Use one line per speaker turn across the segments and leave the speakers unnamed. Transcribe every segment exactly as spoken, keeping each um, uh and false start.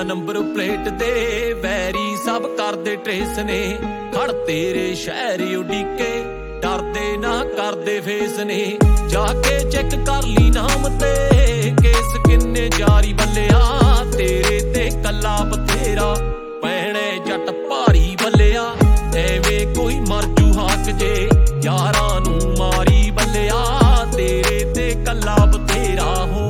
ਬਿਨਾ number plate ਦੇ very ਸਭ ਕਰਦੇ ਟ੍ਰੇਸ ਨੇ। ਖੜ ਤੇਰੇ ਸ਼ਹਿਰ ਉਡੀਕੇ ਡਰਦੇ ਨਾ ਕਰਦੇ ਫੇਸ ਨੇ। ਜਾ ਕੇ ਚੈੱਕ ਕਰ ਲਈ ਨਾਮ ਤੇ ਕੇਸ ਕਿੰਨੇ ਜਾਰੀ ਬੱਲਿਆ। ਤੇਰੇ ਤੇ ਕੱਲਾ ਬਥੇਰਾ ਪੈਣੇ ਜੱਟ ਭਾਰੀ ਬੱਲਿਆ। ਐਵੇਂ ਕੋਈ ਮਰ ਜੂ ਹਾਕ ਜੇ ਯਾਰਾਂ ਨੂੰ ਮਾਰੀ ਬੱਲਿਆ। ਤੇਰੇ ਤੇ ਕੱਲਾ ਬਥੇਰਾ ਹੋ।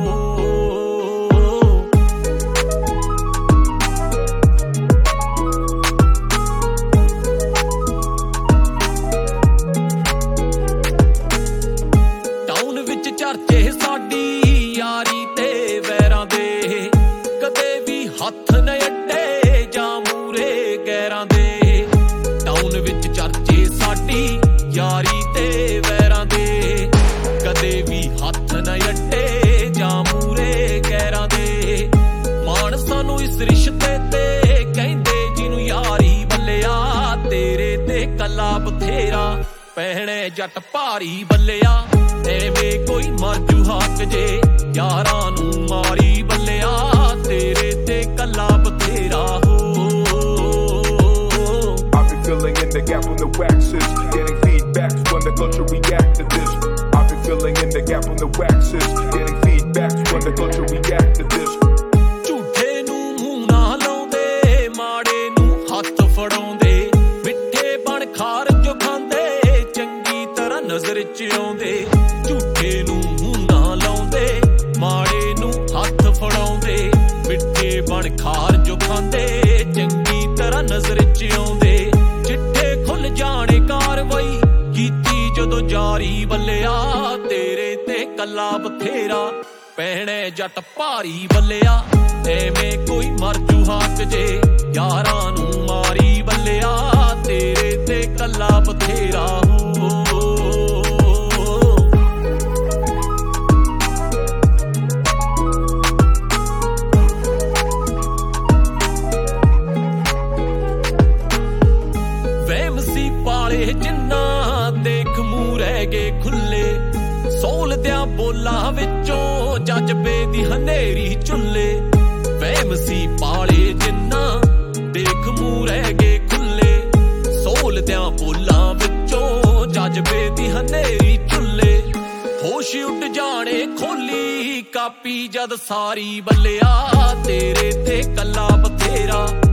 ਟਾਊਨ ਵਿੱਚ ਚਰਚੇ ਸਾਡੀ ਯਾਰੀ ਤੇ ਵੈਰਾਂ ਦੇ। ਕਦੇ ਵੀ ਹੱਥ ਨਾ ਅੱਡੇ ਜਾਂ ਮੂਰੇ ਗੈਰਾਂ ਦੇ। ਟਾਊਨ ਵਿੱਚ ਚਰਚੇ ਸਾਡੀ ਯਾਰੀ ਤੇ ਵੈਰਾਂ ਦੇ। ਕਦੇ ਵੀ ਹੱਥ ਨਾ ਅੱਡੇ ਜਾਂ ਮੂਰੇ ਗੈਰਾਂ ਦੇ। ਮਾਣ ਸਾਨੂੰ ਇਸ ਰਿਸ਼ਤੇ ਤੇ ਕਹਿੰਦੇ ਜਿਹਨੂੰ ਯਾਰੀ ਬੱਲਿਆ। ਤੇਰੇ ਤੇ ਕੱਲਾ ਬਥੇਰਾ ਪੈਣੇ ਜੱਟ ਭਾਰੀ ਬੱਲਿਆ। ਐਵੇਂ ਕੋਈ ਮਰ ਜੂ ਹਾਕ ਜੇ ਯਾਰਾਂ ਨੂੰ ਮਾਰੀ ਬੱਲਿਆ। ਤੇਰੇ ਤੇ ਕੱਲਾ ਬਥੇਰਾ ਹੋ।
I've been filling in the gap on the waxes, getting feedbacks when the culture react to this. I've been filling in the gap on the waxes, getting feedbacks when the culture react to this.
ਝੂਠੇ ਨੂੰ ਮੂੰਹ ਨਾ ਲਾਉਂਦੇ ਮਾੜੇ ਨੂੰ ਹੱਥ ਫੜਾਉਂਦੇ। ਮਿੱਠੇ ਬਣ ਖਾਰ ਜੋ ਖਾਂਦੇ ਚੰਗੀ ਤਰ੍ਹਾਂ ਨਜ਼ਰ ਚ ਆਉਂਦੇ। ਝੂਠੇ ਨੂੰ ਮੂੰਹ ਨਾ ਲਾਉਂਦੇ ਮਾੜੇ ਨੂੰ ਹੱਥ ਫੜਾਉਂਦੇ। ਮਿੱਠੇ ਬਣ ਖਾਰ ਜੋ ਖਾਂਦੇ ਚੰਗੀ ਤਰ੍ਹਾਂ ਨਜ਼ਰ ਚ ਆਉਂਦੇ। ਚਿੱਠੇ ਖੁੱਲ ਜਾਣੇ ਕਾਰਵਾਈ ਕੀਤੀ ਜਦੋਂ ਜਾਰੀ ਬੱਲਿਆ। ਤੇਰੇ ਤੇ ਕੱਲਾ ਬਥੇਰਾ ਪੈਣੇ ਜੱਟ ਭਾਰੀ ਬੱਲਿਆ। ਐਵੇਂ ਕੋਈ ਮਰ ਜੂ ਹਾਕ ਜੇ ਯਾਰਾਂ ਨੂੰ ਮਾਰੀ ਬੱਲਿਆ। ਤੇਰੇ ਤੇ ਕੱਲਾ ਬਥੇਰਾ ਹੋ। ਵਹਿਮ ਸੀ ਪਾਲੇ ਜਿੰਨਾ ਦੇਖ ਮੂੰਹ ਰਹਿ ਗਏ ਖੁੱਲੇ। ਸੋਲਦਿਆਂ ਬੋਲਾਂ ਵਿੱਚੋਂ ਜਜ਼ਬੇ ਦੀ ਹਨੇਰੀ ਝੁੱਲੇ। ਵਹਿਮ ਸੀ ਪਾਲੇ ਜਿੰਨਾ ਦੇਖ ਮੂੰਹ ਰਹਿ ਗਏ ਖੁੱਲੇ। ਸੋਲਦਿਆਂ ਬੋਲਾਂ ਵਿੱਚੋਂ ਜਜ਼ਬੇ ਦੀ ਹਨੇਰੀ ਝੁੱਲੇ। ਹੋਸ਼ ਉੱਡ ਜਾਣੇ ਖੋਲੀ ਕਾਪੀ ਜਦ ਸਾਰੀ ਬੱਲਿਆ। ਤੇਰੇ ਤੇ ਕੱਲਾ ਬਥੇਰਾ